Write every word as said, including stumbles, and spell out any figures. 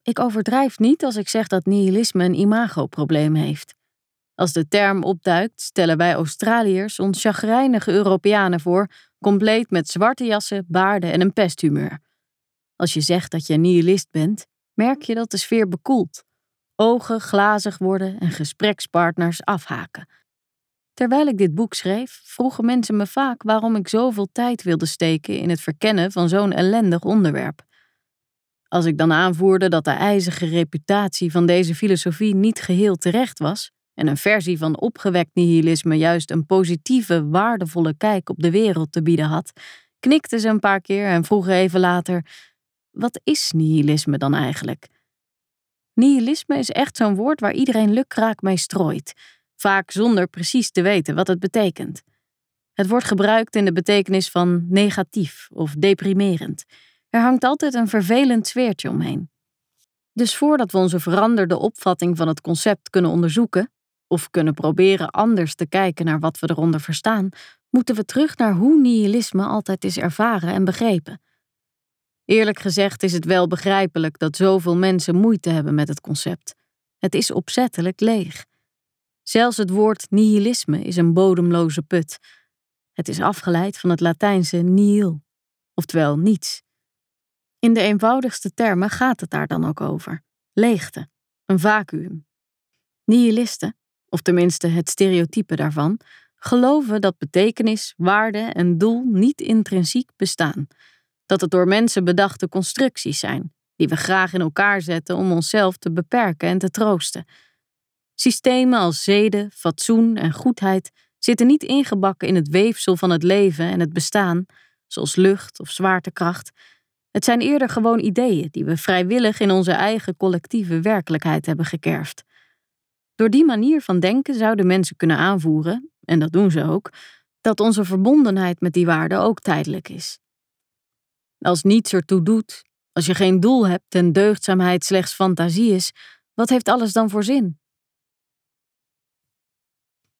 Ik overdrijf niet als ik zeg dat nihilisme een imagoprobleem heeft. Als de term opduikt, stellen wij Australiërs ons chagrijnige Europeanen voor, compleet met zwarte jassen, baarden en een pesthumeur. Als je zegt dat je een nihilist bent, merk je dat de sfeer bekoelt. Ogen glazig worden en gesprekspartners afhaken. Terwijl ik dit boek schreef, vroegen mensen me vaak waarom ik zoveel tijd wilde steken in het verkennen van zo'n ellendig onderwerp. Als ik dan aanvoerde dat de ijzige reputatie van deze filosofie niet geheel terecht was en een versie van opgewekt nihilisme juist een positieve, waardevolle kijk op de wereld te bieden had, knikten ze een paar keer en vroegen even later: wat is nihilisme dan eigenlijk? Nihilisme is echt zo'n woord waar iedereen lukraak mee strooit, vaak zonder precies te weten wat het betekent. Het wordt gebruikt in de betekenis van negatief of deprimerend. Er hangt altijd een vervelend sfeertje omheen. Dus voordat we onze veranderde opvatting van het concept kunnen onderzoeken, of kunnen proberen anders te kijken naar wat we eronder verstaan, moeten we terug naar hoe nihilisme altijd is ervaren en begrepen. Eerlijk gezegd is het wel begrijpelijk dat zoveel mensen moeite hebben met het concept. Het is opzettelijk leeg. Zelfs het woord nihilisme is een bodemloze put. Het is afgeleid van het Latijnse nihil, oftewel niets. In de eenvoudigste termen gaat het daar dan ook over. Leegte, een vacuüm. Nihilisten, of tenminste het stereotype daarvan, geloven dat betekenis, waarde en doel niet intrinsiek bestaan. Dat het door mensen bedachte constructies zijn, die we graag in elkaar zetten om onszelf te beperken en te troosten. Systemen als zeden, fatsoen en goedheid zitten niet ingebakken in het weefsel van het leven en het bestaan, zoals lucht of zwaartekracht. Het zijn eerder gewoon ideeën die we vrijwillig in onze eigen collectieve werkelijkheid hebben gekerfd. Door die manier van denken zouden mensen kunnen aanvoeren, en dat doen ze ook, dat onze verbondenheid met die waarden ook tijdelijk is. Als niets ertoe doet, als je geen doel hebt en deugdzaamheid slechts fantasie is, wat heeft alles dan voor zin?